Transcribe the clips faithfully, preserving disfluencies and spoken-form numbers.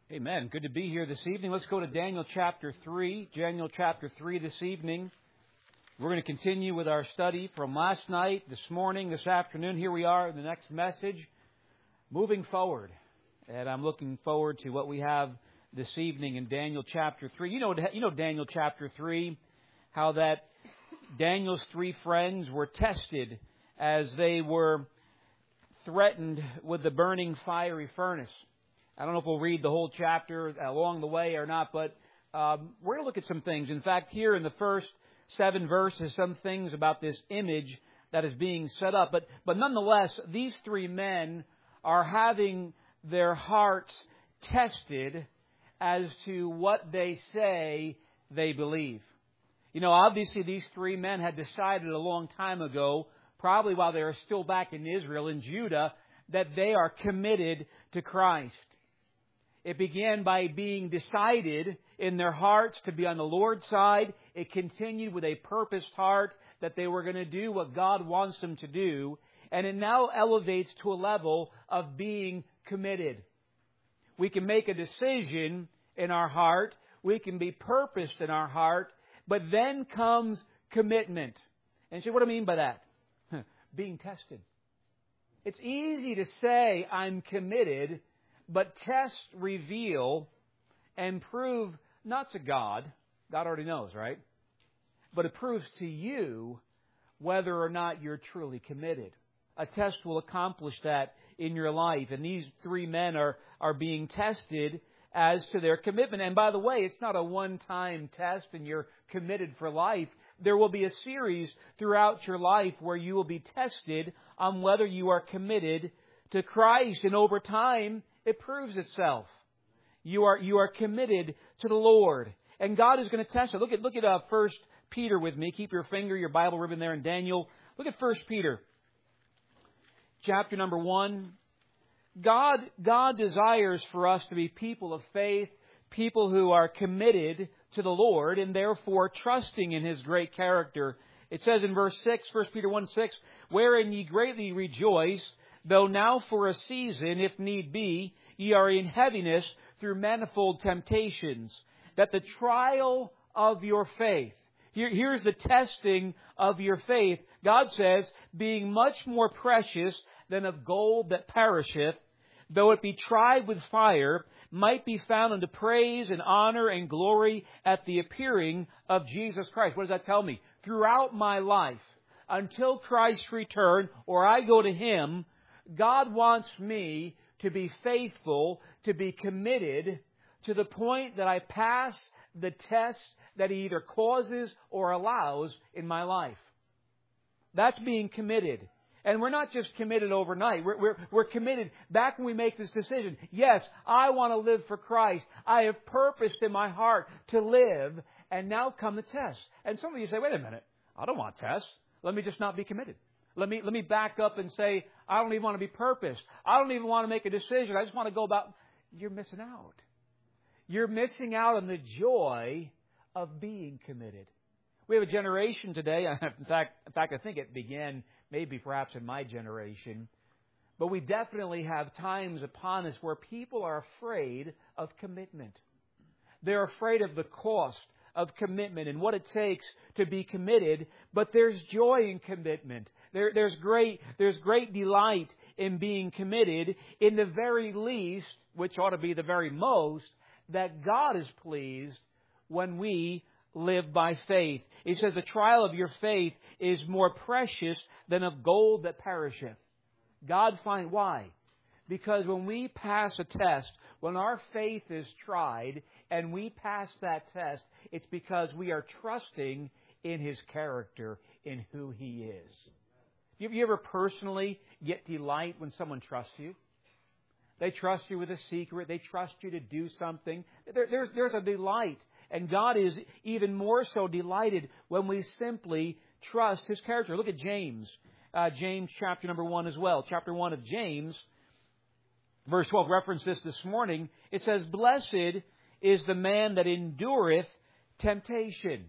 Amen. Good to be here this evening. Let's go to Daniel chapter three. Daniel chapter three this evening. We're going to continue with our study from last night, this morning, this afternoon. Here we are in the next message, moving forward. And I'm looking forward to what we have this evening in Daniel chapter three. You know, you know Daniel chapter three, how that Daniel's three friends were tested as they were threatened with the burning fiery furnace. I don't know if we'll read the whole chapter along the way or not, but um, we're going to look at some things. In fact, here in the first seven verses, some things about this image that is being set up. But, but nonetheless, these three men are having their hearts tested as to what they say they believe. You know, obviously these three men had decided a long time ago, probably while they were still back in Israel, in Judah, that they are committed to Christ. It began by being decided in their hearts to be on the Lord's side. It continued with a purposed heart that they were going to do what God wants them to do. And it now elevates to a level of being committed. We can make a decision in our heart. We can be purposed in our heart. But then comes commitment. And so what do I mean by that? Being tested. It's easy to say I'm committed, but tests reveal and prove not to God. God already knows, right? But it proves to you whether or not you're truly committed. A test will accomplish that in your life. And these three men are, are being tested as to their commitment. And by the way, it's not a one-time test and you're committed for life. There will be a series throughout your life where you will be tested on whether you are committed to Christ. And over time, it proves itself. You are you are committed to the Lord. And God is going to test it. Look at look at uh, First Peter with me. Keep your finger, your Bible ribbon there in Daniel. Look at First Peter. Chapter number one. God, God desires for us to be people of faith, people who are committed to the Lord and therefore trusting in His great character. It says in verse six, First Peter one six, wherein ye greatly rejoice, though now for a season, if need be, ye are in heaviness through manifold temptations, that the trial of your faith, here, here's the testing of your faith, God says, being much more precious than of gold that perisheth, though it be tried with fire, might be found unto praise and honor and glory at the appearing of Jesus Christ. What does that tell me? Throughout my life, until Christ's return, or I go to Him, God wants me to be faithful, to be committed, to the point that I pass the test that He either causes or allows in my life. That's being committed. And we're not just committed overnight. We're, we're, we're committed back when we make this decision. Yes, I want to live for Christ. I have purposed in my heart to live. And now come the tests. And some of you say, wait a minute, I don't want tests. Let me just not be committed. Let me, let me back up and say, I don't even want to be purposed. I don't even want to make a decision. I just want to go about. You're missing out. You're missing out on the joy of being committed. We have a generation today. In fact, in fact, I think it began maybe perhaps in my generation. But we definitely have times upon us where people are afraid of commitment. They're afraid of the cost of commitment and what it takes to be committed. But there's joy in commitment. There, there's great, there's great delight in being committed. In the very least, which ought to be the very most, that God is pleased when we live by faith. He says the trial of your faith is more precious than of gold that perisheth. God find why? Because when we pass a test, when our faith is tried and we pass that test, it's because we are trusting in His character, in who He is. Do you ever personally get delight when someone trusts you? They trust you with a secret. They trust you to do something. There, there's, there's a delight. And God is even more so delighted when we simply trust His character. Look at James. Uh, James chapter number one as well. Chapter one of James. Verse twelve referenced this this morning. It says, blessed is the man that endureth temptation.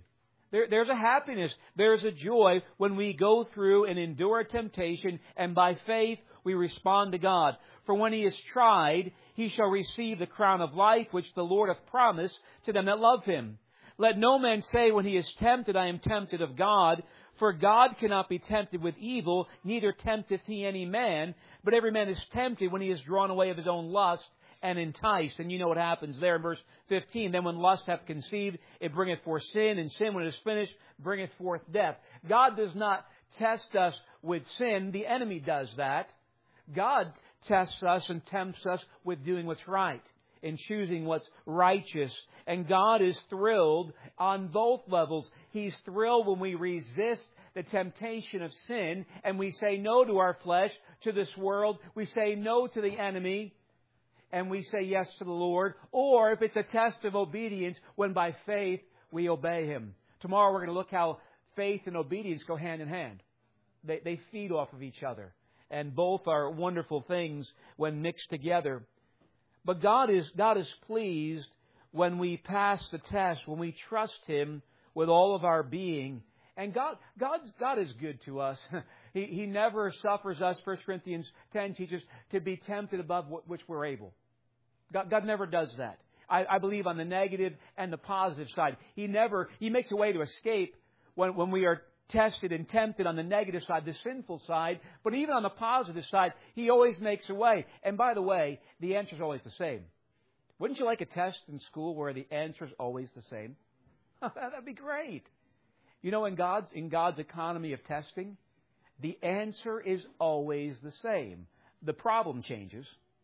There, there's a happiness. There's a joy when we go through and endure temptation, and by faith we respond to God. For when he is tried, he shall receive the crown of life, which the Lord hath promised to them that love him. Let no man say when he is tempted, I am tempted of God. For God cannot be tempted with evil, neither tempteth he any man. But every man is tempted when he is drawn away of his own lust and enticed. And you know what happens there in verse fifteen. Then when lust hath conceived, it bringeth forth sin. And sin, when it is finished, bringeth forth death. God does not test us with sin. The enemy does that. God tests us and tempts us with doing what's right, in choosing what's righteous. And God is thrilled on both levels. He's thrilled when we resist the temptation of sin and we say no to our flesh, to this world. We say no to the enemy and we say yes to the Lord. Or if it's a test of obedience, when by faith we obey Him. Tomorrow we're going to look how faith and obedience go hand in hand. They, they feed off of each other. And both are wonderful things when mixed together. But God is, God is pleased when we pass the test, when we trust Him with all of our being. And God, God's, God is good to us. he, he never suffers us, First Corinthians ten teaches, to be tempted above which we're able. God, God never does that. I, I believe on the negative and the positive side. He never, He makes a way to escape when, when we are tested and tempted on the negative side, the sinful side. But even on the positive side, He always makes a way. And by the way, the answer is always the same. Wouldn't you like a test in school where the answer is always the same? That'd be great. You know, in God's, in God's economy of testing, the answer is always the same. The problem changes,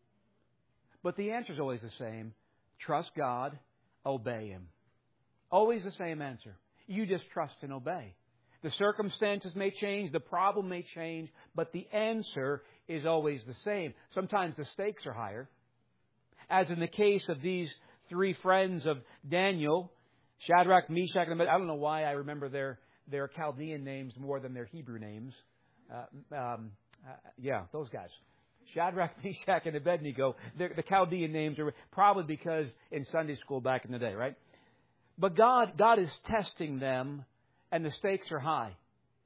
but the answer is always the same. Trust God, obey Him. Always the same answer. You just trust and obey. The circumstances may change, the problem may change, but the answer is always the same. Sometimes the stakes are higher. As in the case of these three friends of Daniel, Shadrach, Meshach, and Abednego. I don't know why I remember their, their Chaldean names more than their Hebrew names. Uh, um, uh, yeah, those guys. Shadrach, Meshach, and Abednego. The Chaldean names are probably because in Sunday school back in the day, right? But God, God is testing them, and the stakes are high.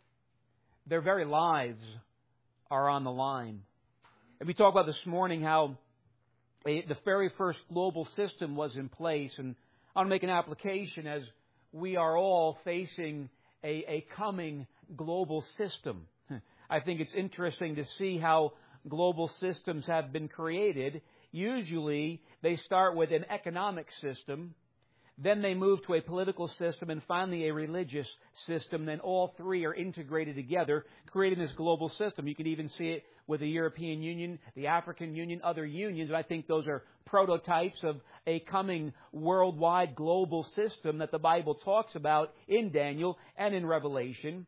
Their very lives are on the line. And we talked about this morning how a, the very first global system was in place. And I want to make an application as we are all facing a, a coming global system. I think it's interesting to see how global systems have been created. Usually they start with an economic system. Then they move to a political system and finally a religious system. Then all three are integrated together, creating this global system. You can even see it with the European Union, the African Union, other unions. And I think those are prototypes of a coming worldwide global system that the Bible talks about in Daniel and in Revelation.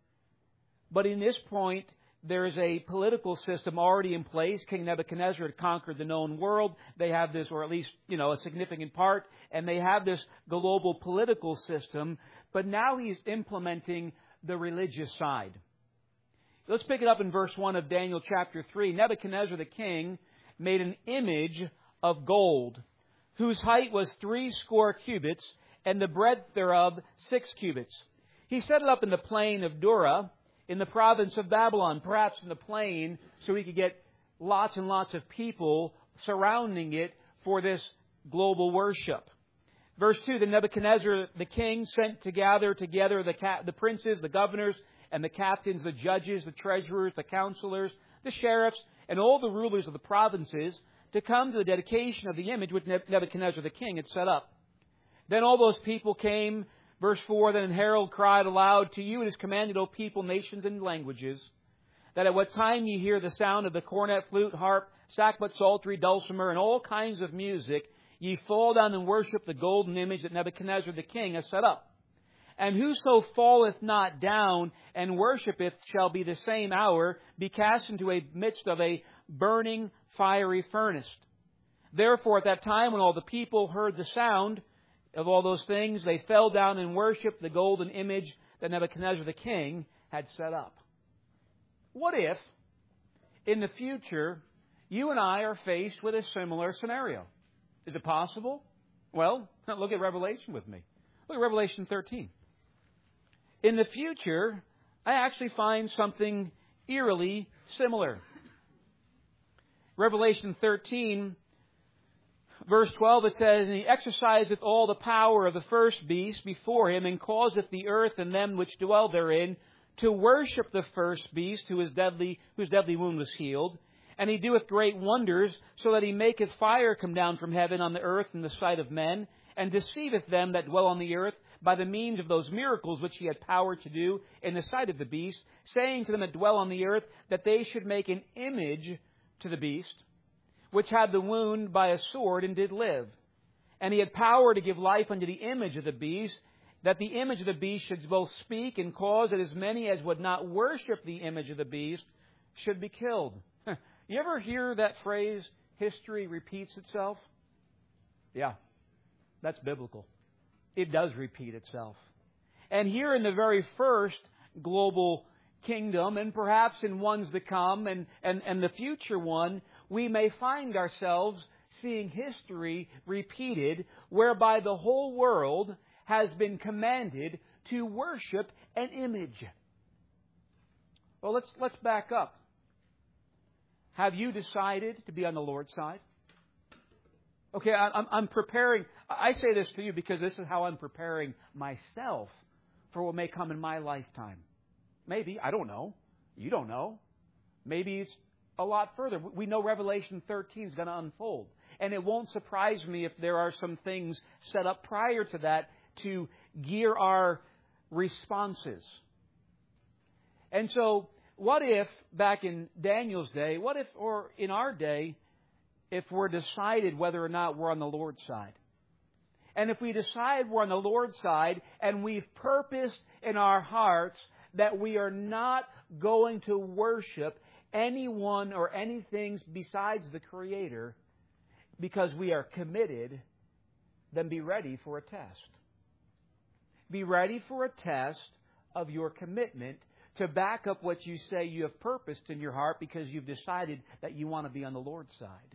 But in this point, there is a political system already in place. King Nebuchadnezzar had conquered the known world. They have this, or at least, you know, a significant part, and they have this global political system. But now he's implementing the religious side. Let's pick it up in verse one of Daniel chapter three. Nebuchadnezzar the king made an image of gold, whose height was three score cubits, and the breadth thereof six cubits. He set it up in the plain of Dura, in the province of Babylon, perhaps in the plain, so he could get lots and lots of people surrounding it for this global worship. Verse two, then Nebuchadnezzar the king sent to gather together the, ca- the princes, the governors, and the captains, the judges, the treasurers, the counselors, the sheriffs, and all the rulers of the provinces to come to the dedication of the image which Nebuchadnezzar the king had set up. Then all those people came. Verse four, then an herald cried aloud, to you it is commanded, O people, nations, and languages, that at what time ye hear the sound of the cornet, flute, harp, sackbut, psaltery, dulcimer, and all kinds of music, ye fall down and worship the golden image that Nebuchadnezzar the king has set up. And whoso falleth not down and worshipeth shall be the same hour be cast into a midst of a burning fiery furnace. Therefore at that time when all the people heard the sound of all those things, they fell down and worshipped the golden image that Nebuchadnezzar the king had set up. What if, in the future, you and I are faced with a similar scenario? Is it possible? Well, look at Revelation with me. Look at Revelation thirteen. In the future, I actually find something eerily similar. Revelation thirteen, verse twelve, it says, "And he exerciseth all the power of the first beast before him, and causeth the earth and them which dwell therein to worship the first beast, who is deadly, whose deadly wound was healed. And he doeth great wonders, so that he maketh fire come down from heaven on the earth in the sight of men, and deceiveth them that dwell on the earth by the means of those miracles which he had power to do in the sight of the beast, saying to them that dwell on the earth that they should make an image to the beast, which had the wound by a sword and did live. And he had power to give life unto the image of the beast, that the image of the beast should both speak and cause that as many as would not worship the image of the beast should be killed." You ever hear that phrase, history repeats itself? Yeah, that's biblical. It does repeat itself. And here in the very first global kingdom, and perhaps in ones to come, and, and, and the future one, we may find ourselves seeing history repeated, whereby the whole world has been commanded to worship an image. Well, let's let's back up. Have you decided to be on the Lord's side? Okay, I'm, I'm preparing. I say this to you because this is how I'm preparing myself for what may come in my lifetime. Maybe, I don't know. You don't know. Maybe it's a lot further. We know Revelation thirteen is going to unfold. And it won't surprise me if there are some things set up prior to that to gear our responses. And so, what if, back in Daniel's day, what if, or in our day, if we're decided whether or not we're on the Lord's side? And if we decide we're on the Lord's side and we've purposed in our hearts that we are not going to worship anyone or anything besides the Creator because we are committed, then be ready for a test. Be ready for a test of your commitment to back up what you say you have purposed in your heart because you've decided that you want to be on the Lord's side.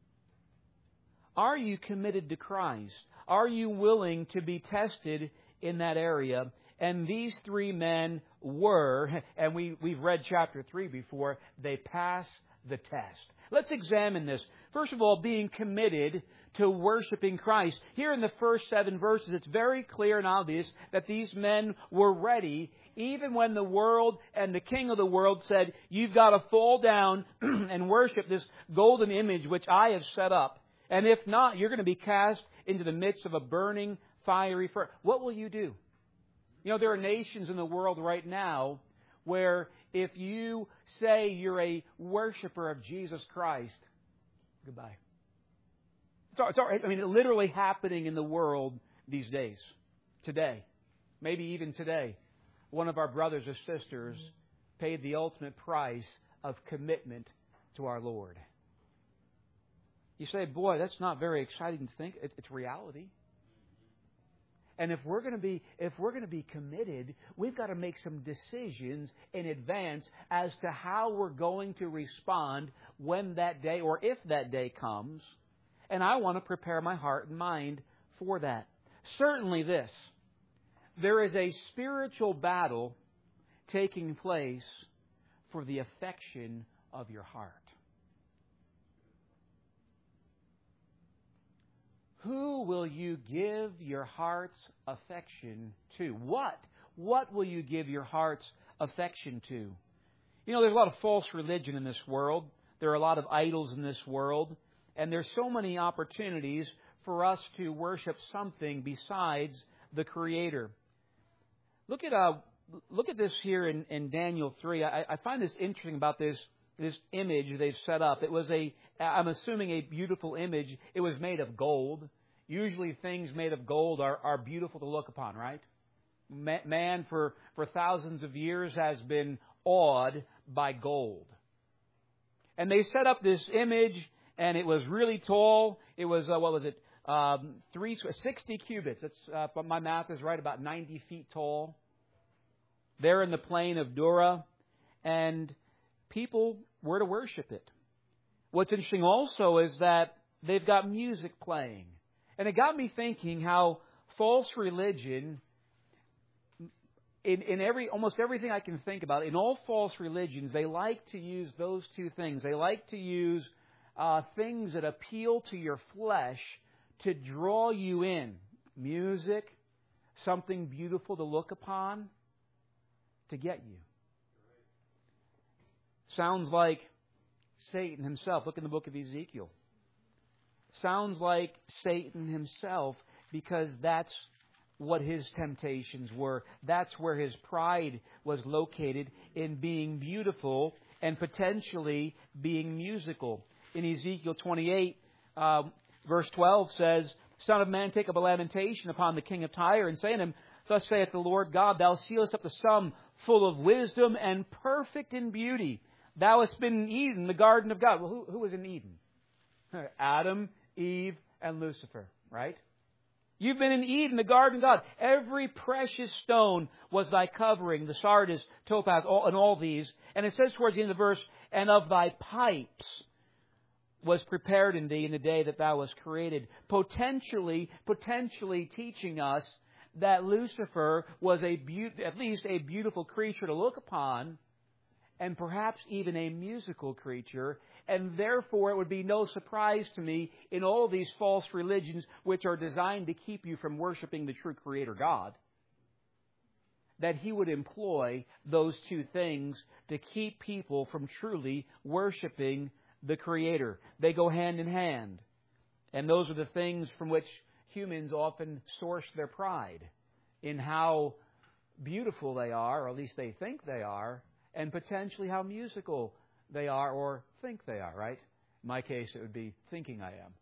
Are you committed to Christ? Are you willing to be tested in that area? And these three men were, and we, we've read chapter three before, they pass the test. Let's examine this. First of all, being committed to worshiping Christ. Here in the first seven verses, it's very clear and obvious that these men were ready, even when the world and the king of the world said, "You've got to fall down and worship this golden image which I have set up. And if not, you're going to be cast into the midst of a burning, fiery furnace." What will you do? You know, there are nations in the world right now where if you say you're a worshiper of Jesus Christ, goodbye. It's all, it's all right. I mean, it's literally happening in the world these days, today, maybe even today. One of our brothers or sisters paid the ultimate price of commitment to our Lord. You say, boy, that's not very exciting to think. It's, it's reality. And if we're going to be if we're going to be committed, we've got to make some decisions in advance as to how we're going to respond when that day or if that day comes. And I want to prepare my heart and mind for that. Certainly this. There is a spiritual battle taking place for the affection of your heart. Who will you give your heart's affection to? What? What will you give your heart's affection to? You know, there's a lot of false religion in this world. There are a lot of idols in this world. And there's so many opportunities for us to worship something besides the Creator. Look at uh, look at this here in, in Daniel three. I, I find this interesting about this this image they've set up. It was a, I'm assuming, a beautiful image. It was made of gold. Usually things made of gold are, are beautiful to look upon, right? Man for, for thousands of years has been awed by gold. And they set up this image, and it was really tall. It was, uh, what was it, um, three, sixty cubits. That's, uh, if my math is right, about ninety feet tall. There in the plain of Dura. And people were to worship it. What's interesting also is that they've got music playing. And it got me thinking how false religion in, in every almost everything I can think about, in all false religions, they like to use those two things. They like to use uh, things that appeal to your flesh to draw you in. Music, something beautiful to look upon, to get you. Sounds like Satan himself. Look in the book of Ezekiel. Sounds like Satan himself, because that's what his temptations were. That's where his pride was located, in being beautiful and potentially being musical. In Ezekiel twenty-eight, uh, verse twelve says, Son of man, take up a lamentation upon the king of Tyre, and say unto him, Thus saith the Lord God, Thou sealest up the sum full of wisdom and perfect in beauty. Thou hast been in Eden, the garden of God. Well, who, who was in Eden? Adam, Eve, and Lucifer, right? You've been in Eden, the garden of God. Every precious stone was thy covering, the sardis, topaz, all, and all these. And it says towards the end of the verse, And of thy pipes was prepared in thee in the day that thou wast created. Potentially, potentially teaching us that Lucifer was a be- at least a beautiful creature to look upon, and perhaps even a musical creature, and therefore it would be no surprise to me in all these false religions which are designed to keep you from worshiping the true Creator God, that he would employ those two things to keep people from truly worshiping the Creator. They go hand in hand. And those are the things from which humans often source their pride, in how beautiful they are, or at least they think they are, and potentially how musical they are or think they are, right? In my case, it would be thinking I am.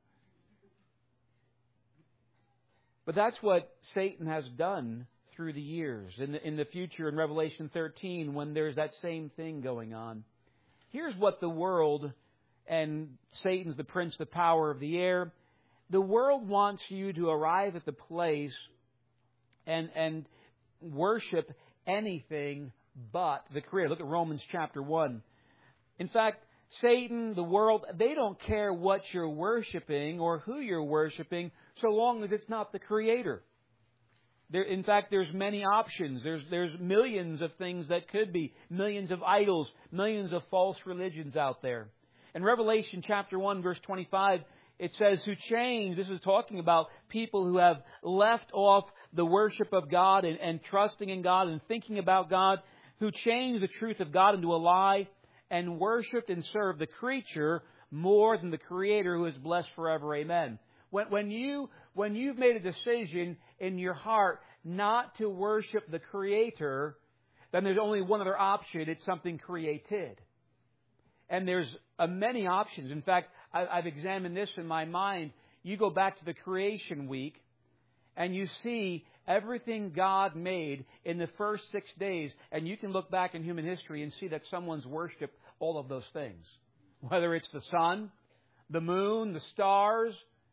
But that's what Satan has done through the years. In the, in the future, in Revelation thirteen, when there's that same thing going on, here's what the world, and Satan's the prince, the power of the air, the world wants you to arrive at the place and, and worship anything but the Creator. Look at Romans chapter one. In fact, Satan, the world, they don't care what you're worshiping or who you're worshiping, so long as it's not the Creator. There, in fact, there's many options. There's, there's millions of things that could be. Millions of idols, millions of false religions out there. In Revelation chapter one, verse twenty-five, it says, who change, this is talking about people who have left off the worship of God and, and trusting in God and thinking about God, who changed the truth of God into a lie and worshipped and served the creature more than the Creator, who is blessed forever. Amen. When, when, you, when you've made a decision in your heart not to worship the Creator, then there's only one other option. It's something created. And there's uh, many options. In fact, I, I've examined this in my mind. You go back to the creation week, and you see everything God made in the first six days. And you can look back in human history and see that someone's worshipped all of those things. Whether it's the sun, the moon, the stars,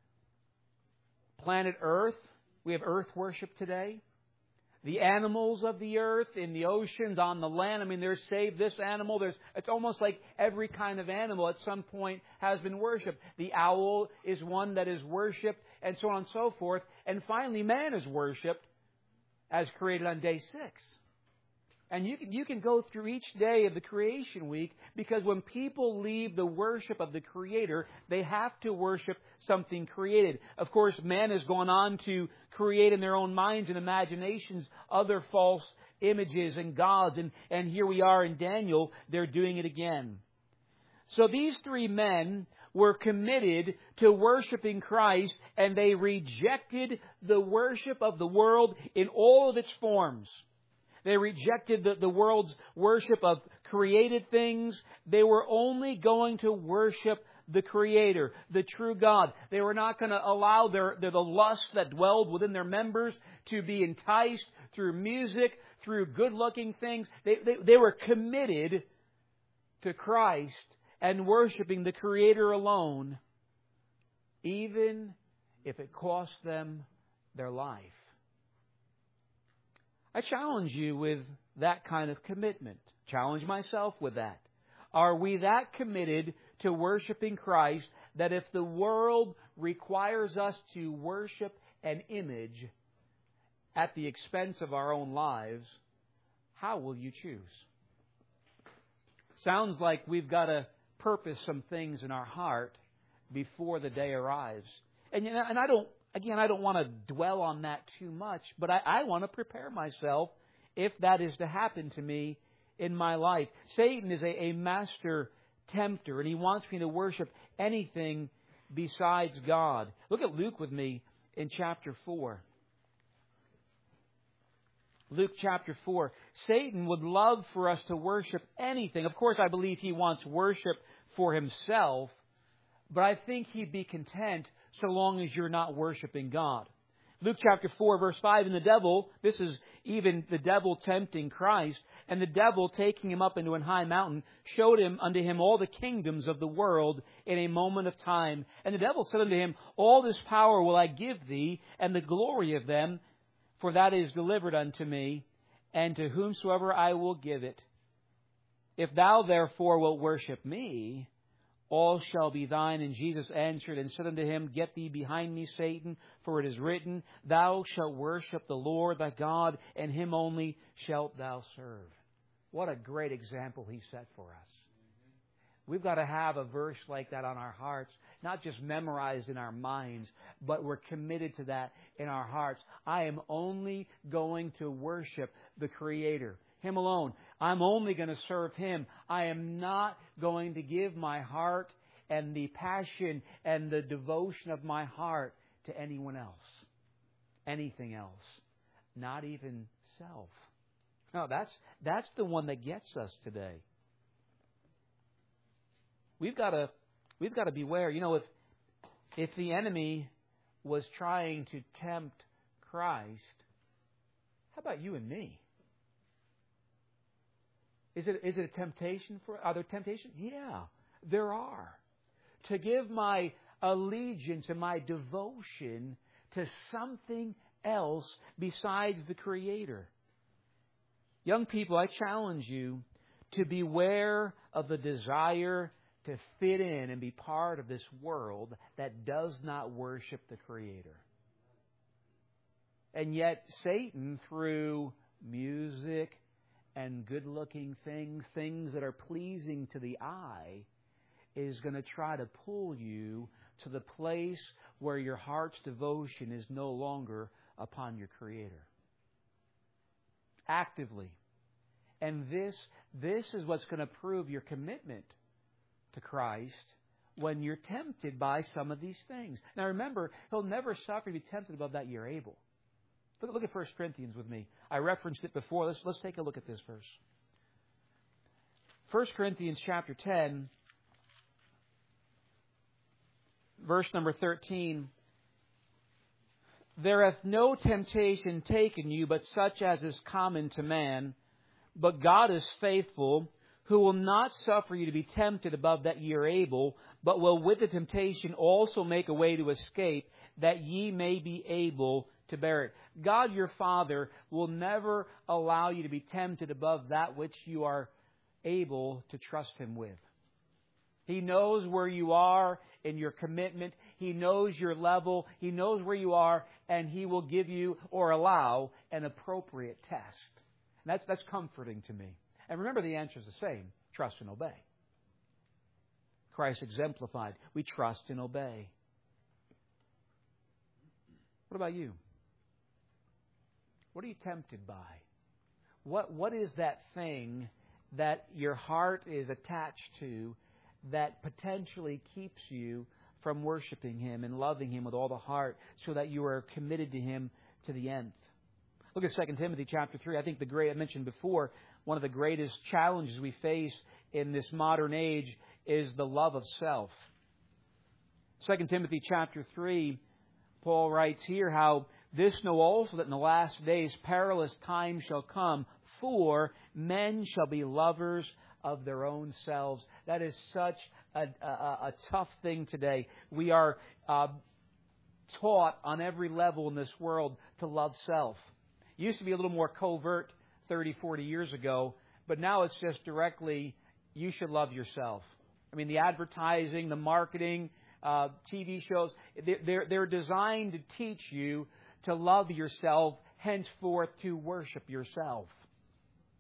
planet Earth. We have earth worship today. The animals of the earth, in the oceans, on the land. I mean, there's save this animal. There's, it's almost like every kind of animal at some point has been worshipped. The owl is one that is worshipped, and so on and so forth. And finally, man is worshipped as created on day six. And you can, you can go through each day of the creation week, because when people leave the worship of the Creator, they have to worship something created. Of course, man has gone on to create in their own minds and imaginations other false images and gods. And, and here we are in Daniel, they're doing it again. So these three men were committed to worshiping Christ, and they rejected the worship of the world in all of its forms. They rejected the, the world's worship of created things. They were only going to worship the Creator, the true God. They were not going to allow their, their the lust that dwelled within their members to be enticed through music, through good-looking things. They, they, they were committed to Christ and worshiping the Creator alone, even if it cost them their life. I challenge you with that kind of commitment. Challenge myself with that. Are we that committed to worshiping Christ that if the world requires us to worship an image at the expense of our own lives, how will you choose? Sounds like we've got to purpose some things in our heart before the day arrives. And, you know, and I don't, again, I don't want to dwell on that too much, but I, I want to prepare myself if that is to happen to me in my life. Satan is a, a master tempter, and he wants me to worship anything besides God. Look at Luke with me in chapter four. Luke chapter four. Satan would love for us to worship anything. Of course, I believe he wants worship for himself, but I think he'd be content so long as you're not worshiping God. Luke chapter four, verse five, and the devil, this is even the devil tempting Christ, and the devil, taking him up into an high mountain, showed him unto him all the kingdoms of the world in a moment of time. And the devil said unto him, All this power will I give thee, and the glory of them, for that is delivered unto me, and to whomsoever I will give it. If thou therefore wilt worship me, all shall be thine. And Jesus answered and said unto him, Get thee behind me, Satan, for it is written, Thou shalt worship the Lord thy God, and him only shalt thou serve. What a great example he set for us. We've got to have a verse like that on our hearts, not just memorized in our minds, but we're committed to that in our hearts. I am only going to worship the Creator, Him alone. I'm only going to serve Him. I am not going to give my heart and the passion and the devotion of my heart to anyone else, anything else, not even self. No, that's that's the one that gets us today. We've got to we've got to beware. You know, if if the enemy was trying to tempt Christ, how about you and me? Is it is it a temptation for are there temptations? Yeah, there are. To give my allegiance and my devotion to something else besides the Creator. Young people, I challenge you to beware of the desire to fit in and be part of this world that does not worship the Creator. And yet Satan, through music and good-looking things, things that are pleasing to the eye, is going to try to pull you to the place where your heart's devotion is no longer upon your Creator. Actively. And this, this is what's going to prove your commitment to Christ when you're tempted by some of these things. Now remember, He'll never suffer you to be tempted above that you're able. Look, look at First Corinthians with me. I referenced it before. Let's, let's take a look at this verse. First Corinthians chapter ten, verse number thirteen. There hath no temptation taken you, but such as is common to man. But God is faithful, who will not suffer you to be tempted above that ye are able, but will with the temptation also make a way to escape, that ye may be able to bear it. God your Father will never allow you to be tempted above that which you are able to trust Him with. He knows where you are in your commitment. He knows your level. He knows where you are, and He will give you or allow an appropriate test. And that's, that's comforting to me. And remember, the answer is the same. Trust and obey. Christ exemplified. We trust and obey. What about you? What are you tempted by? What What is that thing that your heart is attached to that potentially keeps you from worshiping Him and loving Him with all the heart so that you are committed to Him to the end? Look at Second Timothy chapter three. I think the great, I mentioned before, one of the greatest challenges we face in this modern age is the love of self. Second Timothy chapter three, Paul writes here how this know also that in the last days perilous times shall come, for men shall be lovers of their own selves. That is such a, a, a tough thing today. We are uh, taught on every level in this world to love self. It used to be a little more covert thirty, forty years ago, but now it's just directly, you should love yourself. I mean, the advertising, the marketing, uh, T V shows, they're, they're designed to teach you to love yourself, henceforth to worship yourself.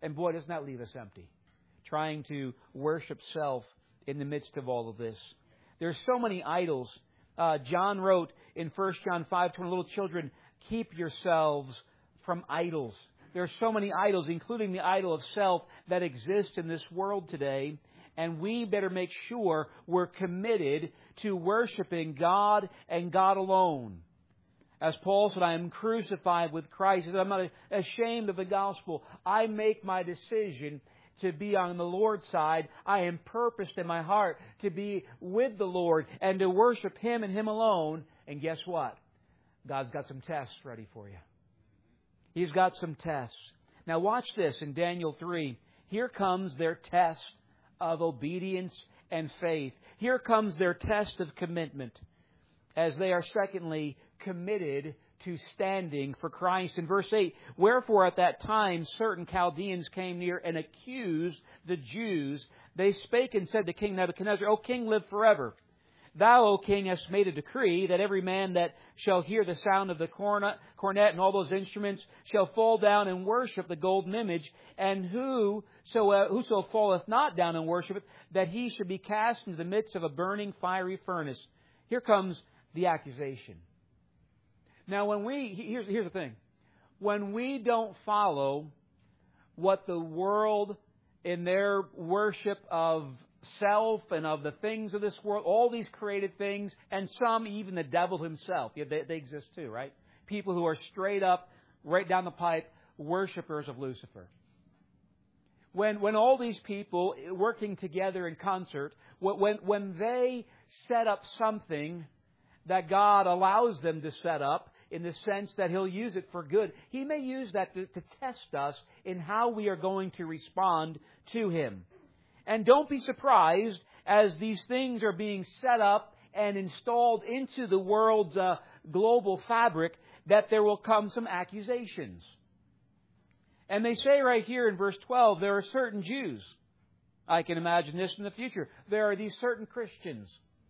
And boy, doesn't that leave us empty. Trying to worship self in the midst of all of this. There's so many idols. Uh, John wrote in First John five twenty, little children, keep yourselves from idols. There are so many idols, including the idol of self, that exist in this world today. And we better make sure we're committed to worshiping God and God alone. As Paul said, I am crucified with Christ. He said, I'm not ashamed of the gospel. I make my decision to be on the Lord's side. I am purposed in my heart to be with the Lord and to worship Him and Him alone. And guess what? God's got some tests ready for you. He's got some tests. Now watch this in Daniel three. Here comes their test of obedience and faith. Here comes their test of commitment, as they are secondly committed to standing for Christ. In verse eight, wherefore at that time certain Chaldeans came near and accused the Jews. They spake and said to King Nebuchadnezzar, O king, live forever. Thou, O king, hast made a decree that every man that shall hear the sound of the cornet, cornet and all those instruments shall fall down and worship the golden image, and whoso, uh, whoso falleth not down and worship it, that he should be cast into the midst of a burning fiery furnace. Here comes the accusation. Now, when we, here's, here's the thing. When we don't follow what the world in their worship of self and of the things of this world, all these created things, and some, even the devil himself, yeah, they, they exist too, right? People who are straight up, right down the pipe, worshipers of Lucifer. When, when all these people working together in concert, when, when they set up something that God allows them to set up, in the sense that He'll use it for good, He may use that to, to test us in how we are going to respond to Him. And don't be surprised as these things are being set up and installed into the world's uh, global fabric, that there will come some accusations. And they say right here in verse twelve, there are certain Jews. I can imagine this in the future. There are these certain Christians.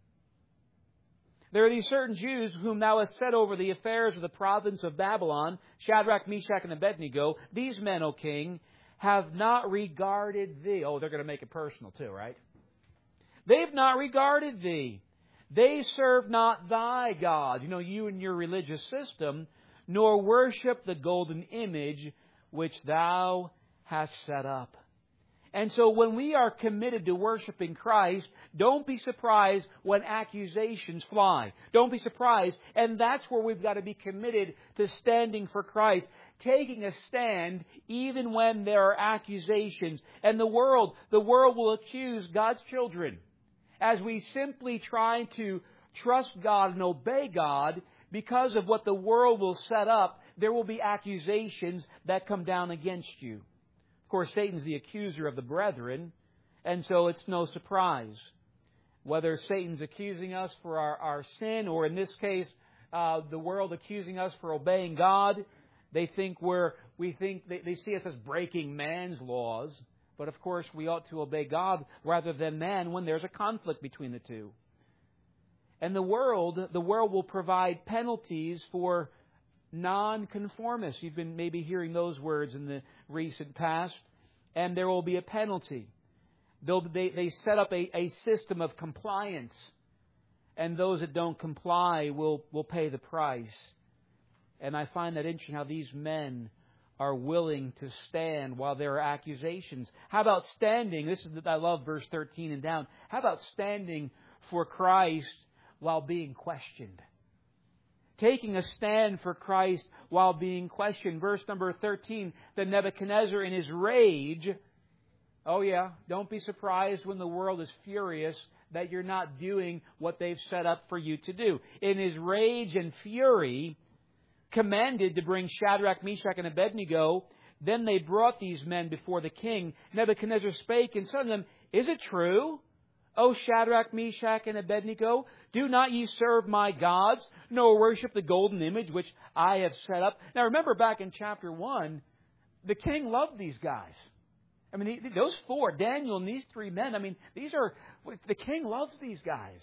There are these certain Jews whom thou hast set over the affairs of the province of Babylon, Shadrach, Meshach, and Abednego. These men, O king, have not regarded thee. Oh, they're going to make it personal too, right? They've not regarded thee. They serve not thy God, you know, you and your religious system, nor worship the golden image which thou hast set up. And so when we are committed to worshiping Christ, don't be surprised when accusations fly. Don't be surprised. And that's where we've got to be committed to standing for Christ. Taking a stand even when there are accusations. And the world, the world will accuse God's children. As we simply try to trust God and obey God, because of what the world will set up, there will be accusations that come down against you. Of course, Satan's the accuser of the brethren, and so it's no surprise. Whether Satan's accusing us for our, our sin, or in this case, uh, the world accusing us for obeying God, they think we're, we think they, they see us as breaking man's laws. But of course, we ought to obey God rather than man when there's a conflict between the two. And the world, the world will provide penalties for nonconformists. You've been maybe hearing those words in the recent past. And there will be a penalty. They'll, they, they set up a, a system of compliance. And those that don't comply will, will pay the price. And I find that interesting how these men are willing to stand while there are accusations. How about standing? This is, I love verse thirteen and down. How about standing for Christ while being questioned? Taking a stand for Christ while being questioned. Verse number thirteen, that Nebuchadnezzar in his rage, oh yeah, don't be surprised when the world is furious that you're not doing what they've set up for you to do. In his rage and fury, commanded to bring Shadrach, Meshach, and Abednego. Then they brought these men before the king. Nebuchadnezzar spake and said to them, Is it true, O Shadrach, Meshach, and Abednego? Do not ye serve my gods, nor worship the golden image which I have set up? Now remember back in chapter one, the king loved these guys. I mean, those four, Daniel and these three men, I mean, these are, the king loves these guys.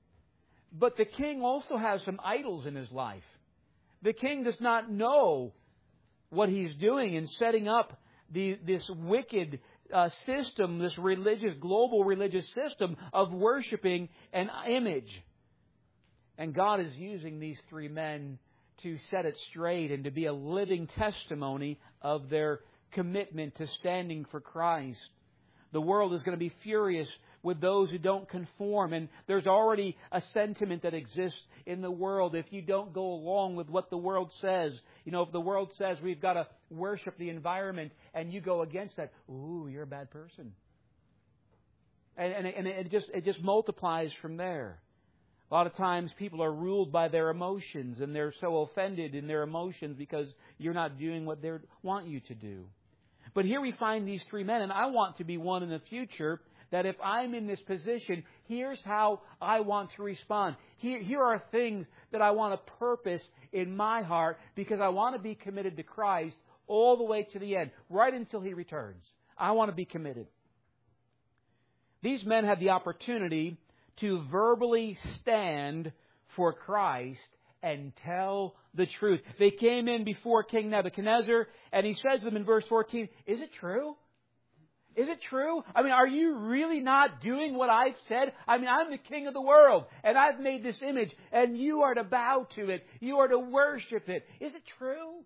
But the king also has some idols in his life. The king does not know what he's doing in setting up the, this wicked uh, system, this religious, global religious system of worshiping an image. And God is using these three men to set it straight and to be a living testimony of their commitment to standing for Christ. The world is going to be furious with those who don't conform. And there's already a sentiment that exists in the world. If you don't go along with what the world says, you know, if the world says we've got to worship the environment and you go against that, ooh, you're a bad person. And, and, and it just it just multiplies from there. A lot of times people are ruled by their emotions, and they're so offended in their emotions because you're not doing what they want you to do. But here we find these three men, and I want to be one in the future that if I'm in this position, here's how I want to respond. Here, here are things that I want to purpose in my heart because I want to be committed to Christ all the way to the end, right until He returns. I want to be committed. These men had the opportunity to verbally stand for Christ and tell the truth. They came in before King Nebuchadnezzar, and he says to them in verse fourteen, is it true? Is it true? I mean, are you really not doing what I've said? I mean, I'm the king of the world, and I've made this image, and you are to bow to it. You are to worship it. Is it true?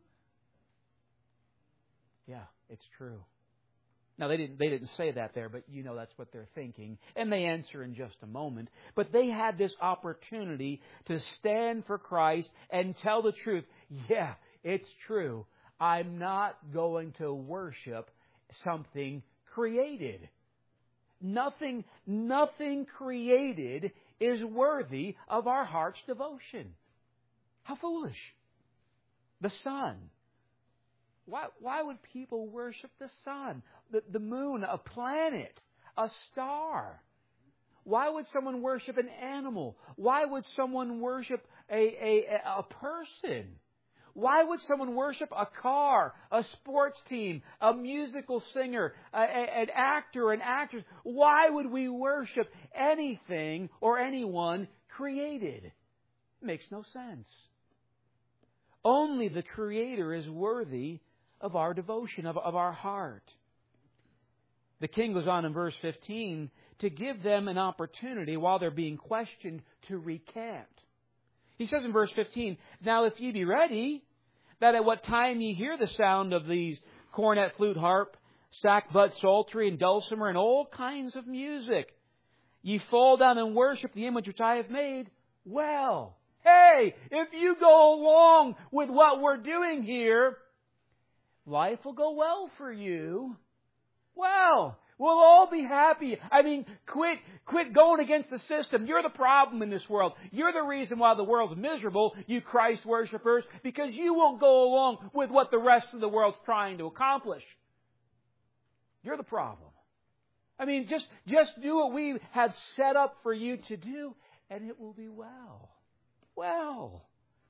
Yeah, it's true. Now, they didn't, they didn't say that there, but you know that's what they're thinking. And they answer in just a moment. But they had this opportunity to stand for Christ and tell the truth. Yeah, it's true. I'm not going to worship something created. Nothing, nothing created is worthy of our heart's devotion. How foolish. The sun. Why, why would people worship the sun, the, the moon, a planet, a star? Why would someone worship an animal? Why would someone worship a, a, a person? Why would someone worship a car, a sports team, a musical singer, a, a, an actor, an actress? Why would we worship anything or anyone created? It makes no sense. Only the Creator is worthy of our devotion, of, of our heart. The king goes on in verse fifteen to give them an opportunity while they're being questioned to recant. He says in verse fifteen, now if ye be ready, that at what time ye hear the sound of these cornet, flute, harp, sackbut, psaltery, and dulcimer, and all kinds of music, ye fall down and worship the image which I have made, well, hey, if you go along with what we're doing here, life will go well for you. Well, we'll all be happy. I mean, quit, quit going against the system. You're the problem in this world. You're the reason why the world's miserable, you Christ worshipers, because you won't go along with what the rest of the world's trying to accomplish. You're the problem. I mean, just, just do what we have set up for you to do, and it will be well. Well.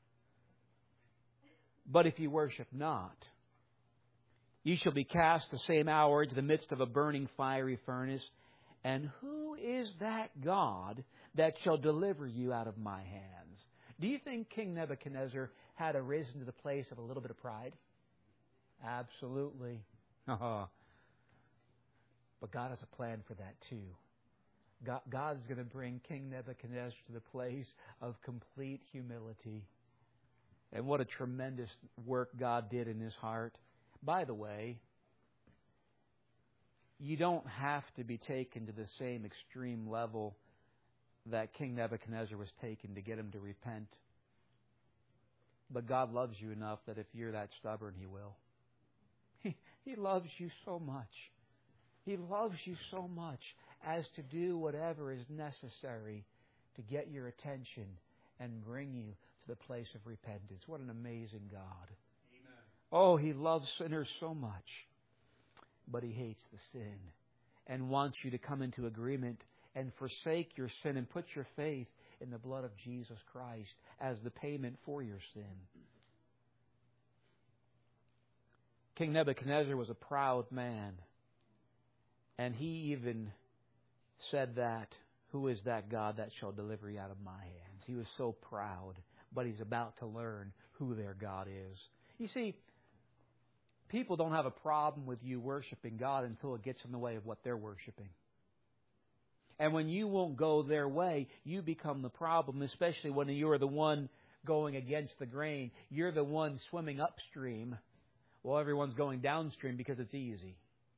But if you worship not, ye shall be cast the same hour into the midst of a burning fiery furnace. And who is that God that shall deliver you out of my hands? Do you think King Nebuchadnezzar had arisen to the place of a little bit of pride? Absolutely. But God has a plan for that too. God, God's going to bring King Nebuchadnezzar to the place of complete humility. And what a tremendous work God did in his heart. By the way, you don't have to be taken to the same extreme level that King Nebuchadnezzar was taken to get him to repent. But God loves you enough that if you're that stubborn, He will. He, he loves you so much. He loves you so much as to do whatever is necessary to get your attention and bring you to the place of repentance. What an amazing God. Oh, He loves sinners so much, but He hates the sin and wants you to come into agreement and forsake your sin and put your faith in the blood of Jesus Christ as the payment for your sin. King Nebuchadnezzar was a proud man, and he even said that, who is that God that shall deliver you out of my hands? He was so proud, but he's about to learn who their God is. You see, people don't have a problem with you worshiping God until it gets in the way of what they're worshiping. And when you won't go their way, you become the problem, especially when you're the one going against the grain. You're the one swimming upstream while everyone's going downstream because it's easy.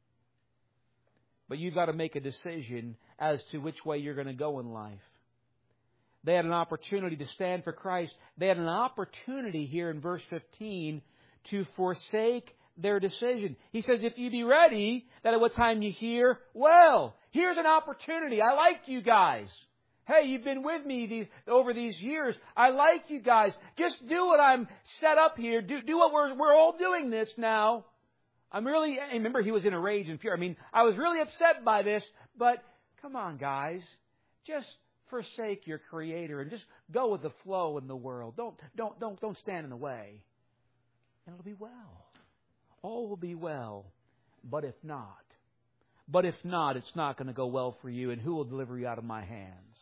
But you've got to make a decision as to which way you're going to go in life. They had an opportunity to stand for Christ. They had an opportunity here in verse fifteen to forsake their decision. He says, if you be ready, that at what time you hear, well, here's an opportunity. I like you guys. Hey, you've been with me these, over these years. I like you guys. Just do what I'm set up here. Do, do what we're, we're all doing this now. I'm really, remember he was in a rage and fury. I mean, I was really upset by this, but come on, guys. Just forsake your Creator and just go with the flow in the world. Don't, don't, don't, don't stand in the way. And it'll be well. All will be well. But if not, but if not, it's not going to go well for you. And who will deliver you out of my hands?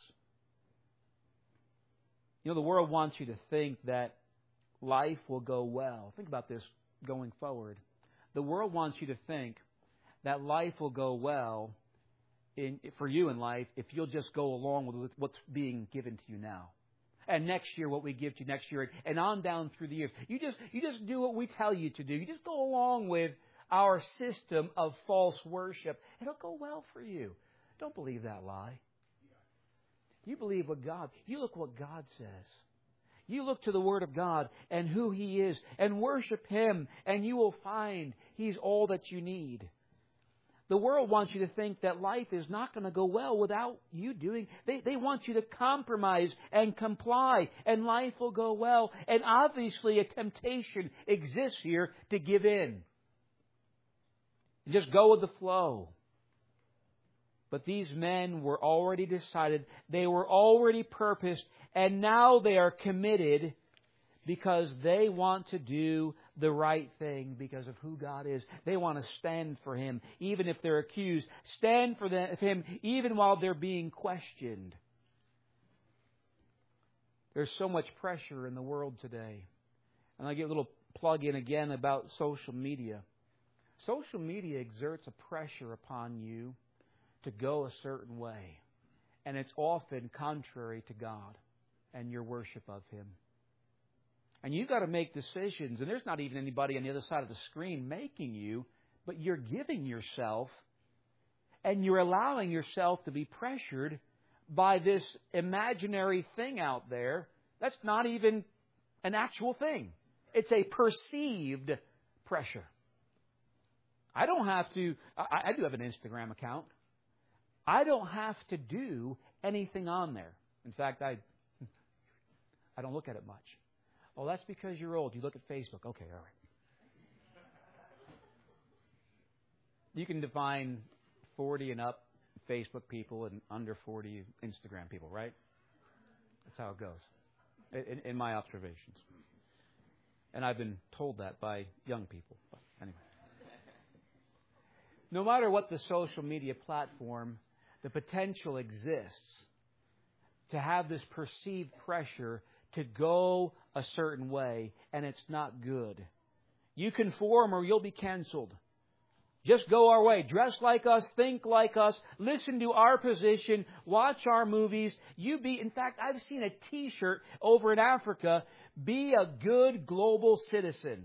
You know, the world wants you to think that life will go well. Think about this going forward. The world wants you to think that life will go well in, for you in life if you'll just go along with what's being given to you now. And next year, what we give to you next year, and on down through the years. You just, you just do what we tell you to do. You just go along with our system of false worship. It'll go well for you. Don't believe that lie. You believe what God, you look what God says. You look to the Word of God and who He is and worship Him, and you will find He's all that you need. The world wants you to think that life is not going to go well without you doing. They, they want you to compromise and comply, and life will go well. And obviously a temptation exists here to give in. And just go with the flow. But these men were already decided. They were already purposed. And now they are committed because they want to do the right thing because of who God is. They want to stand for Him, even if they're accused. Stand for Him, even while they're being questioned. There's so much pressure in the world today. And I get a little plug in again about social media. Social media exerts a pressure upon you to go a certain way. And it's often contrary to God and your worship of Him. And you've got to make decisions. And there's not even anybody on the other side of the screen making you, but you're giving yourself and you're allowing yourself to be pressured by this imaginary thing out there that's not even an actual thing. It's a perceived pressure. I don't have to, I, I do have an Instagram account. I don't have to do anything on there. In fact, I, I don't look at it much. Oh, that's because you're old. You look at Facebook. Okay, all right. You can define forty and up Facebook people and under forty Instagram people, right? That's how it goes, in, in my observations. And I've been told that by young people. But anyway. No matter what the social media platform, the potential exists to have this perceived pressure to go a certain way, and it's not good. You conform or you'll be canceled. Just go our way. Dress like us, think like us, listen to our position, watch our movies. You be, in fact, I've seen a T-shirt over in Africa, be a good global citizen.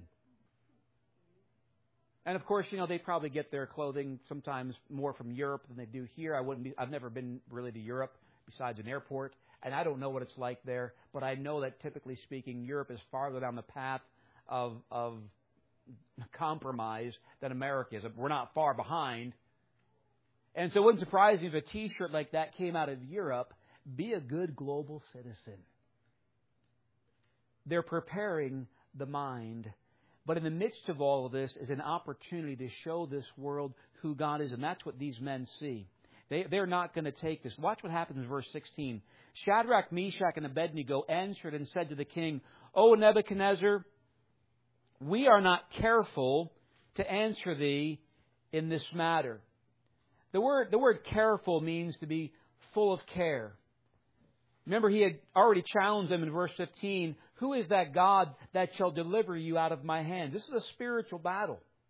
And of course, you know, they probably get their clothing sometimes more from Europe than they do here. I wouldn't be, I've never been really to Europe besides an airport. And I don't know what it's like there, but I know that typically speaking, Europe is farther down the path of, of compromise than America is. We're not far behind. And so it wouldn't surprise me if a T-shirt like that came out of Europe. Be a good global citizen. They're preparing the mind. But in the midst of all of this is an opportunity to show this world who God is. And that's what these men see. They, they're not going to take this. Watch what happens in verse sixteen. Shadrach, Meshach, and Abednego answered and said to the king, O Nebuchadnezzar, we are not careful to answer thee in this matter. The word, the word careful means to be full of care. Remember, he had already challenged them in verse fifteen. Who is that God that shall deliver you out of my hand? This is a spiritual battle.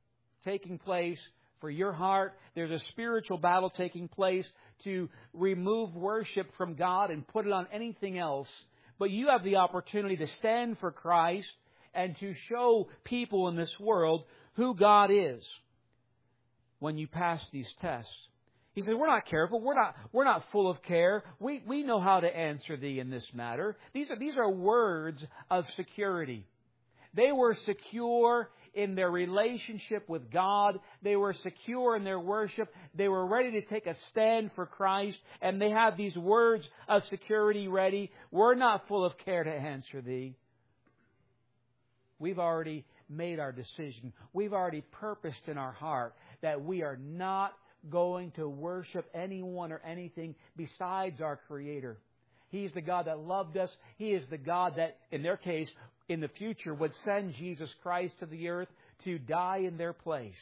taking place for your heart. There's a spiritual battle taking place to remove worship from God and put it on anything else. But you have the opportunity to stand for Christ and to show people in this world who God is when you pass these tests. He said, we're not careful. We're not, we're not full of care. We, we know how to answer thee in this matter. These are, these are words of security. They were secure in their relationship with God. They were secure in their worship. They were ready to take a stand for Christ. And they have these words of security ready. We're not full of care to answer thee. We've already made our decision. We've already purposed in our heart that we are not going to worship anyone or anything besides our Creator. He's the God that loved us. He is the God that, in their case, in the future, would send Jesus Christ to the earth to die in their place.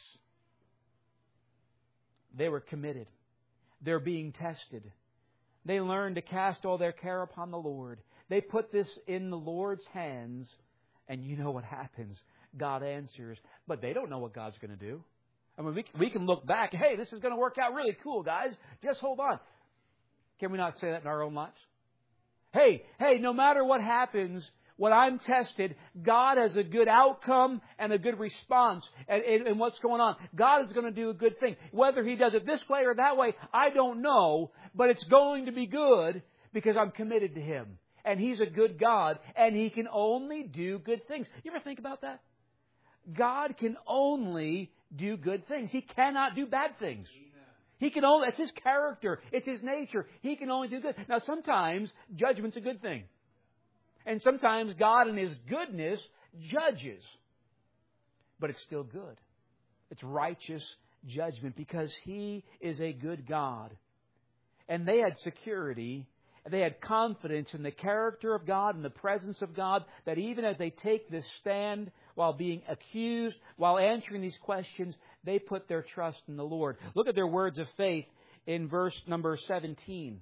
They were committed. They're being tested. They learned to cast all their care upon the Lord. They put this in the Lord's hands, and you know what happens. God answers. But they don't know what God's going to do. I mean, we, we can look back. Hey, this is going to work out really cool, guys. Just hold on. Can we not say that in our own lives? Hey, hey, no matter what happens, when I'm tested, God has a good outcome and a good response and, and, and what's going on. God is going to do a good thing. Whether He does it this way or that way, I don't know. But it's going to be good because I'm committed to Him. And He's a good God. And He can only do good things. You ever think about that? God can only do good things. He cannot do bad things. He can only, it's His character. It's His nature. He can only do good. Now, sometimes judgment's a good thing. And sometimes God in His goodness judges. But it's still good. It's righteous judgment because He is a good God. And they had security. They had confidence in the character of God and the presence of God, that even as they take this stand while being accused, while answering these questions, they put their trust in the Lord. Look at their words of faith in verse number seventeen.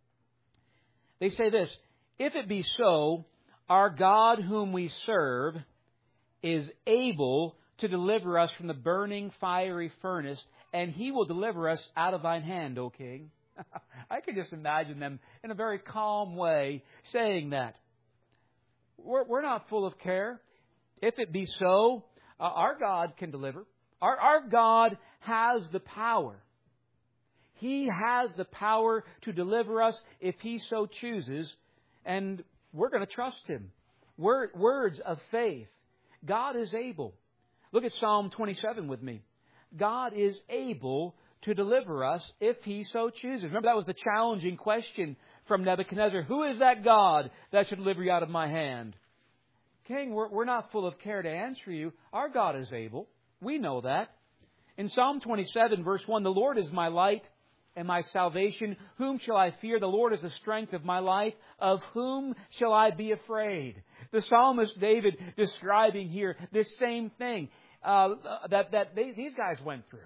They say this, if it be so, our God whom we serve is able to deliver us from the burning fiery furnace, and He will deliver us out of thine hand, O King. I can just imagine them in a very calm way saying that. We're, we're not full of care. If it be so, uh, our God can deliver. Our, our God has the power. He has the power to deliver us if He so chooses. And we're going to trust Him. Word, words of faith. God is able. Look at Psalm twenty-seven with me. God is able to deliver us if He so chooses. Remember, that was the challenging question from Nebuchadnezzar. Who is that God that should deliver you out of my hand? King, we're, we're not full of care to answer you. Our God is able. We know that. In Psalm twenty-seven, verse one, the Lord is my light and my salvation. Whom shall I fear? The Lord is the strength of my life. Of whom shall I be afraid? The psalmist David describing here this same thing uh, that, that they, these guys went through.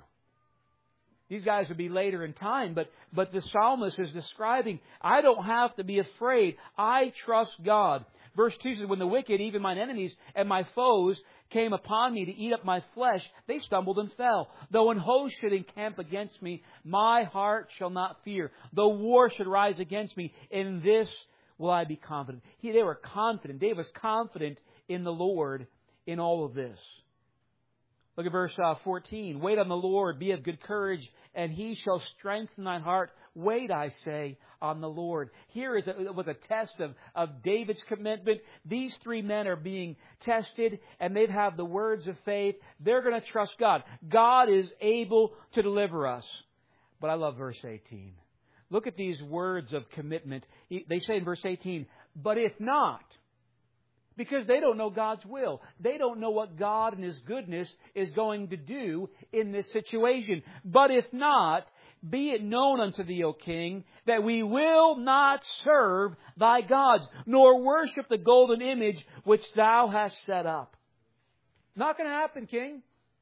These guys would be later in time, but, but the psalmist is describing, I don't have to be afraid. I trust God. Verse two says, when the wicked, even mine enemies and my foes, came upon me to eat up my flesh, they stumbled and fell. Though an host should encamp against me, my heart shall not fear. Though war should rise against me, in this will I be confident. He, they were confident. David was confident in the Lord in all of this. Look at verse uh, fourteen. Wait on the Lord, be of good courage, and He shall strengthen thine heart. Wait, I say, on the Lord. Here is a, it was a test of, of David's commitment. These three men are being tested, and they have the words of faith. They're going to trust God. God is able to deliver us. But I love verse eighteen. Look at these words of commitment. They say in verse eighteen, but if not, because they don't know God's will. They don't know what God in His goodness is going to do in this situation. But if not, be it known unto thee, O King, that we will not serve thy gods, nor worship the golden image which thou hast set up. Not going to happen, King.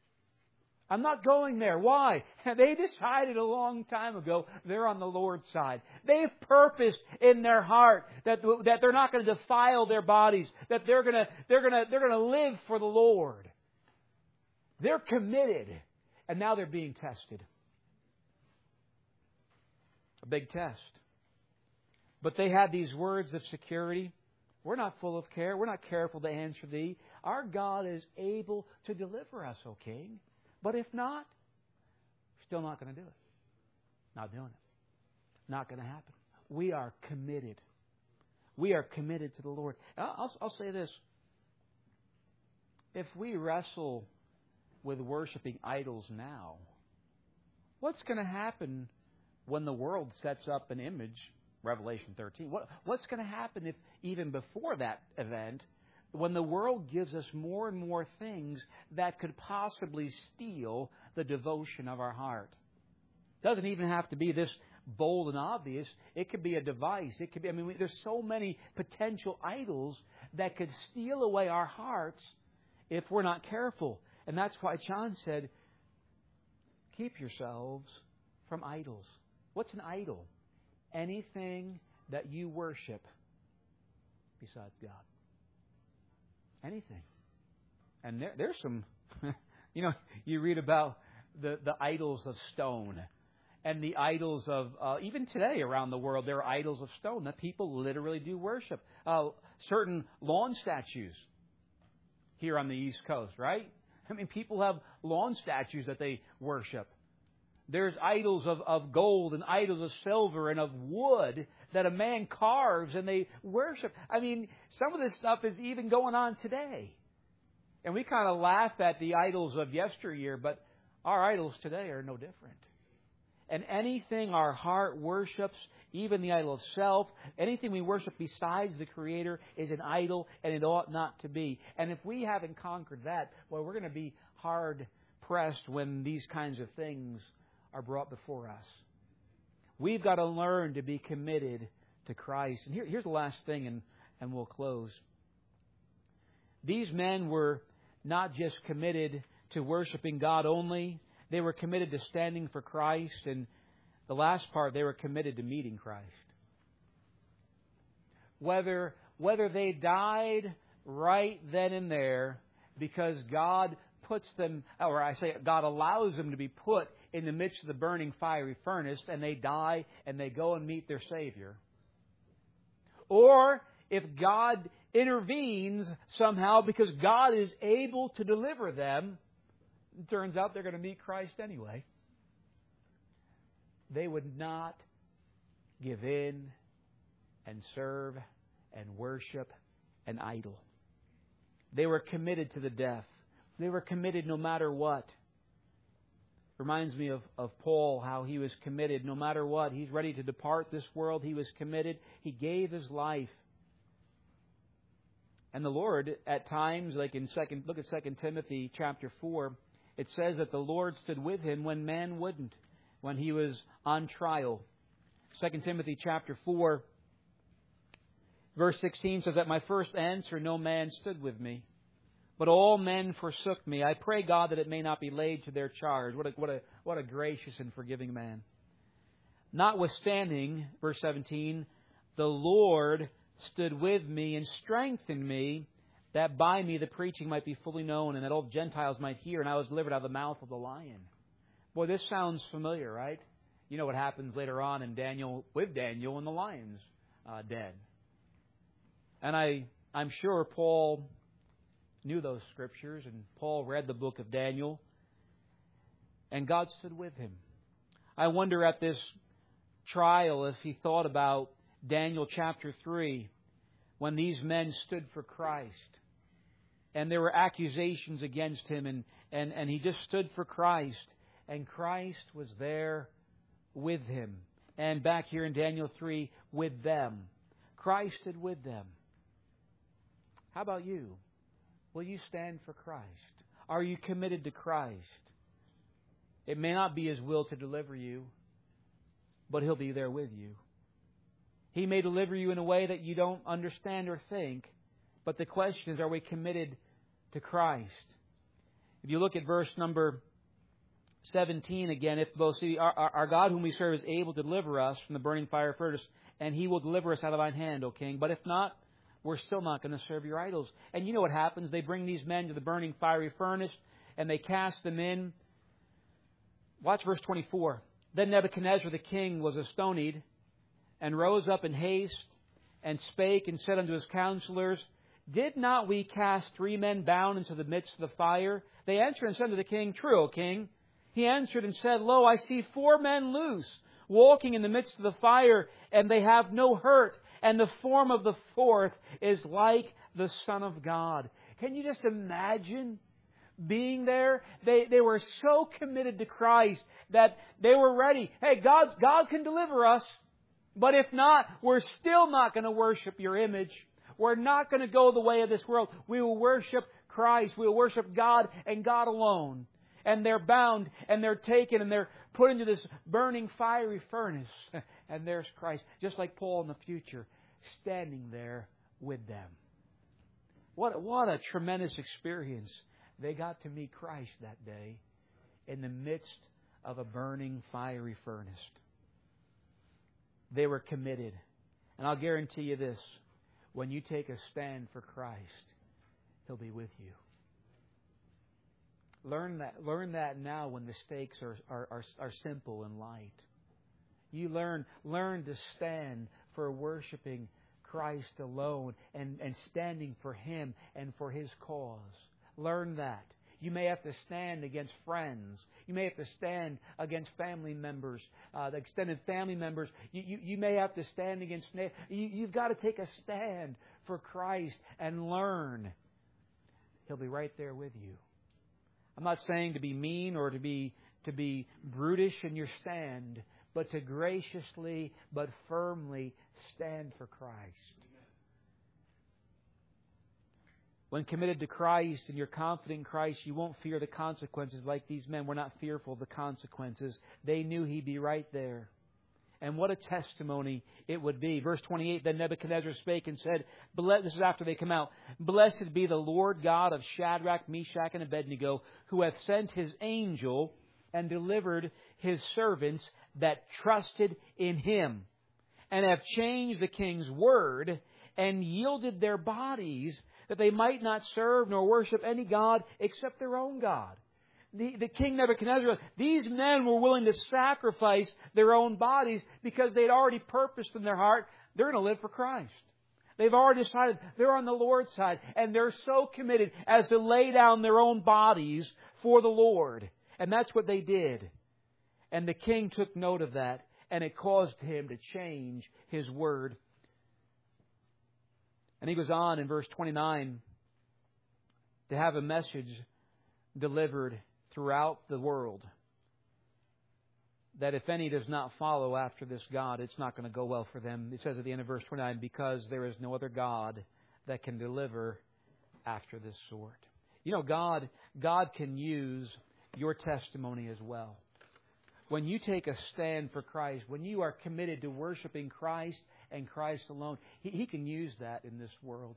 I'm not going there. Why? They decided a long time ago they're on the Lord's side. They've purposed in their heart that, that they're not going to defile their bodies, that they're going to, they're going to, they're going to live for the Lord. They're committed. And now they're being tested. A big test. But they had these words of security. We're not full of care. We're not careful to answer thee. Our God is able to deliver us, O King. But if not, still not going to do it. Not doing it. Not going to happen. We are committed. We are committed to the Lord. I'll, I'll say this. If we wrestle with worshiping idols now, what's going to happen when the world sets up an image? Revelation thirteen. What, what's going to happen if even before that event, when the world gives us more and more things that could possibly steal the devotion of our heart? It doesn't even have to be this bold and obvious. It could be a device. It could be. I mean, there's so many potential idols that could steal away our hearts if we're not careful. And that's why John said, keep yourselves from idols. What's an idol? Anything that you worship besides God. Anything. And there, there's some, you know, you read about the, the idols of stone and the idols of, uh, even today around the world, there are idols of stone that people literally do worship. Uh, certain lawn statues here on the East Coast, right? I mean, people have lawn statues that they worship. There's idols of, of gold and idols of silver and of wood that a man carves and they worship. I mean, some of this stuff is even going on today. And we kind of laugh at the idols of yesteryear, but our idols today are no different. And anything our heart worships, even the idol of self, anything we worship besides the Creator is an idol, and it ought not to be. And if we haven't conquered that, well, we're going to be hard pressed when these kinds of things are brought before us. We've got to learn to be committed to Christ. And here, here's the last thing, and, and we'll close. These men were not just committed to worshiping God only. They were committed to standing for Christ. And the last part, they were committed to meeting Christ. Whether, whether they died right then and there because God puts them, or I say God allows them to be put in the midst of the burning fiery furnace, and they die and they go and meet their Savior. Or if God intervenes somehow because God is able to deliver them, it turns out they're going to meet Christ anyway. They would not give in and serve and worship an idol. They were committed to the death. They were committed no matter what. Reminds me of, of Paul, how he was committed no matter what. He's ready to depart this world. He was committed. He gave his life. And the Lord, at times, like in second, look at Second Timothy chapter four, it says that the Lord stood with him when man wouldn't, when he was on trial. Second Timothy chapter four, verse sixteen says, "At my first answer no man stood with me, but all men forsook me. I pray God that it may not be laid to their charge." What a, what a, what a gracious and forgiving man. "Notwithstanding," verse seventeen, "the Lord stood with me and strengthened me, that by me the preaching might be fully known, and that all Gentiles might hear, and I was delivered out of the mouth of the lion." Boy, this sounds familiar, right? You know what happens later on in Daniel, with Daniel in the lion's uh, den. And I, I'm sure Paul knew those scriptures, and Paul read the book of Daniel, and God stood with him. I wonder at this trial if he thought about Daniel chapter three, when these men stood for Christ, and there were accusations against him, and, and, and he just stood for Christ, and Christ was there with him. And back here in Daniel three, with them. Christ stood with them. How about you? Will you stand for Christ? Are you committed to Christ? It may not be His will to deliver you, but He'll be there with you. He may deliver you in a way that you don't understand or think, but the question is, are we committed to Christ? If you look at verse number seventeen again, if both see, our, our God whom we serve is able to deliver us from the burning fire furnace, and He will deliver us out of thine hand, O King. But if not, we're still not going to serve your idols. And you know what happens? They bring these men to the burning fiery furnace, and they cast them in. Watch verse twenty-four. Then Nebuchadnezzar the king was astonied, and rose up in haste, and spake and said unto his counselors, Did not we cast three men bound into the midst of the fire? They answered and said unto the king, True, O king. He answered and said, Lo, I see four men loose, walking in the midst of the fire, and they have no hurt, and the form of the fourth is like the Son of God. Can you just imagine being there? They, they were so committed to Christ that they were ready. Hey, God, God can deliver us. But if not, we're still not going to worship your image. We're not going to go the way of this world. We will worship Christ. We will worship God and God alone. And they're bound and they're taken and they're put into this burning fiery furnace. And there's Christ, just like Paul in the future, standing there with them. What, what a tremendous experience. They got to meet Christ that day in the midst of a burning fiery furnace. They were committed. And I'll guarantee you this. When you take a stand for Christ, He'll be with you. Learn that, learn that now when the stakes are, are, are, are simple and light. You learn, learn to stand for worshiping Christ alone and, and standing for Him and for His cause. Learn that. You may have to stand against friends. You may have to stand against family members, uh, the extended family members. You, you, you may have to stand against... You, you've got to take a stand for Christ and learn. He'll be right there with you. I'm not saying to be mean or to be to be brutish in your stand, but to graciously but firmly stand for Christ. When committed to Christ and you're confident in Christ, you won't fear the consequences like these men were not fearful of the consequences. They knew He'd be right there. And what a testimony it would be. Verse twenty-eight, Then Nebuchadnezzar spake and said, this is after they come out, Blessed be the Lord God of Shadrach, Meshach, and Abednego, who hath sent His angel and delivered His servants that trusted in Him, and have changed the king's word, and yielded their bodies, that they might not serve nor worship any god except their own God. The, the king Nebuchadnezzar, these men were willing to sacrifice their own bodies because they'd already purposed in their heart they're going to live for Christ. They've already decided they're on the Lord's side, and they're so committed as to lay down their own bodies for the Lord. And that's what they did. And the king took note of that, and it caused him to change his word. And he goes on in verse twenty-nine to have a message delivered throughout the world that if any does not follow after this God, it's not going to go well for them. It says at the end of verse twenty-nine, because there is no other God that can deliver after this sort. You know, God, God can use your testimony as well. When you take a stand for Christ, when you are committed to worshiping Christ and Christ alone, He, he can use that in this world.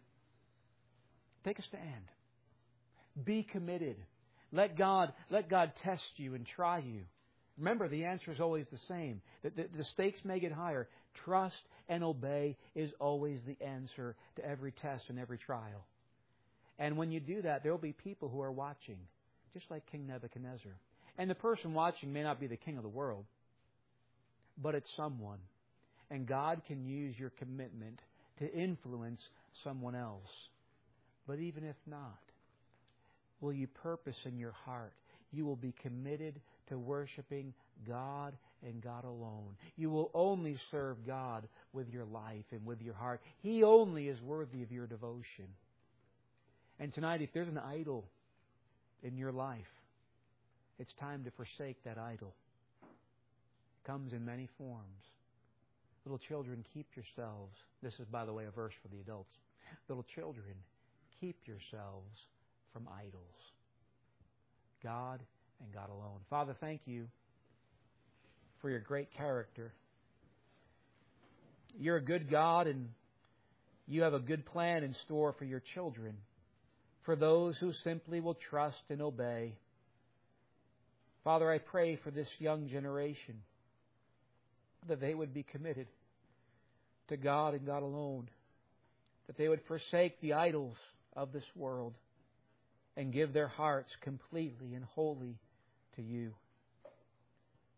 Take a stand. Be committed. Let God, let God test you and try you. Remember, the answer is always the same. The, the, the stakes may get higher. Trust and obey is always the answer to every test and every trial. And when you do that, there will be people who are watching, just like King Nebuchadnezzar. And the person watching may not be the king of the world, but it's someone. And God can use your commitment to influence someone else. But even if not, will you purpose in your heart? You will be committed to worshiping God and God alone. You will only serve God with your life and with your heart. He only is worthy of your devotion. And tonight, if there's an idol in your life, it's time to forsake that idol. It comes in many forms. Little children, keep yourselves. This is, by the way, a verse for the adults. Little children, keep yourselves from idols. God and God alone. Father, thank you for your great character. You're a good God, and you have a good plan in store for your children, for those who simply will trust and obey. Father, I pray for this young generation that they would be committed to God and God alone, that they would forsake the idols of this world and give their hearts completely and wholly to you.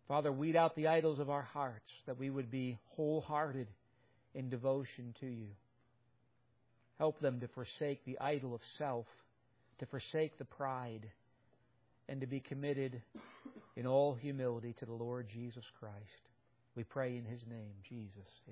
Father, weed out the idols of our hearts, that we would be wholehearted in devotion to You. Help them to forsake the idol of self, to forsake the pride, and to be committed in all humility to the Lord Jesus Christ. We pray in His name, Jesus. Amen.